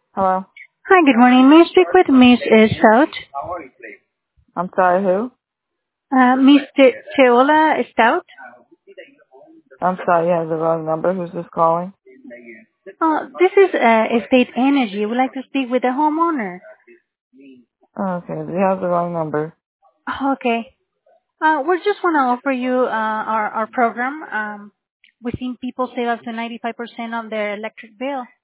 Hello? Hi, good morning. May I speak with Miss Stout? I'm sorry, who? Miss Teola Stout? I'm sorry, you have the wrong number. Who's this calling? This is Estate Energy. We'd like to speak with the homeowner. Okay, you have the wrong number. Okay. We just want to offer you our program. We've seen people save up to 95% on their electric bill.